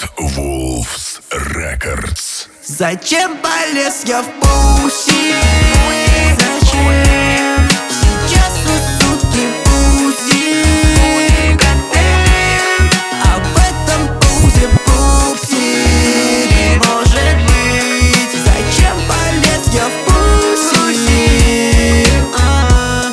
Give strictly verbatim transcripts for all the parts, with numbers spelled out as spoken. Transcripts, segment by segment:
Wolves Records. Зачем полез я в пуси? Зачем? Сейчас у сутки пузи готовим, а в этом пузе пупси не может быть. Зачем полез я в пуси? А-а-а.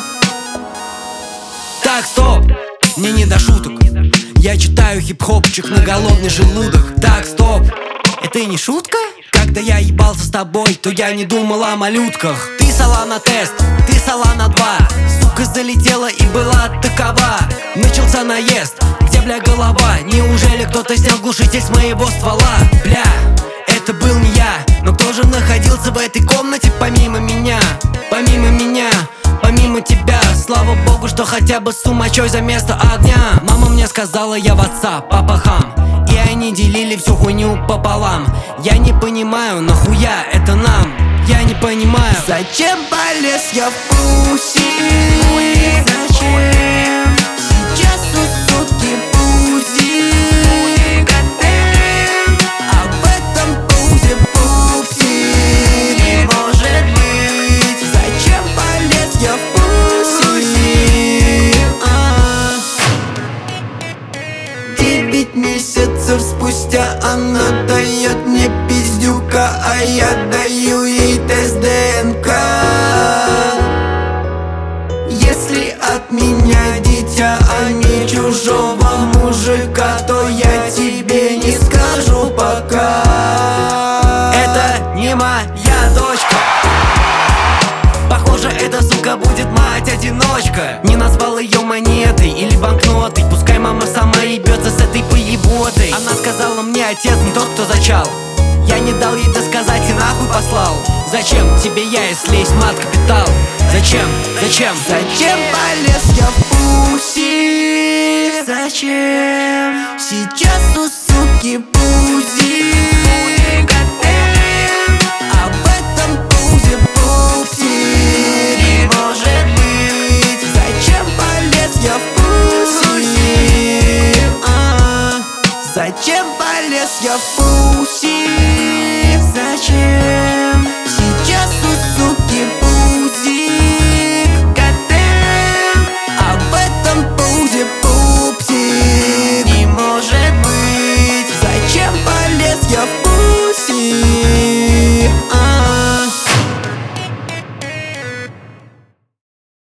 Так, стоп, мне не до шуток. Я читаю хип-хопчик на голодный желудок. Так, стоп, это не шутка? Когда я ебался с тобой, то я не думал о малютках. Ты сала на тест, ты сала на два. Сука залетела и была такова. Начался наезд, где, бля, голова? Неужели кто-то снял глушитель с моего ствола? Бля, это был не я. Но кто же находился в этой комнате помимо меня? Помимо меня, помимо тебя. Слава богу, что хотя бы с сумачой за место огня. Мама мне сказала, я в отца, папа хам. И они делили всю хуйню пополам. Я не понимаю, нахуя это нам? Я не понимаю. Зачем полез я в пуси? Зачем? Сейчас у сутки пузи готовим, а в этом пузе пупси не может быть. Зачем полез я в пуси? А-а-а. Девять месяцев спустя она дает мне пиздюка, а я даю ей тест ДНК. Если от меня дитя, а не чужого мужика, то я тебе не скажу пока. Это не моя дочка. Похоже, эта сука будет мать-одиночка. Не назвал ее монетой или банкнотой. Пускай мама сама ебется с этой поеботой. Она сказала мне, отец не тот, кто зачал. Я не дал ей досказать и нахуй послал. Зачем тебе я, если есть мат-капитал? Зачем? Зачем? Зачем полез я в пуси? Зачем? Сейчас у суки пузи готовим, а в этом пузе пупси не может быть. Зачем полез я в пуси? А-а-а. Зачем полез я в пуси?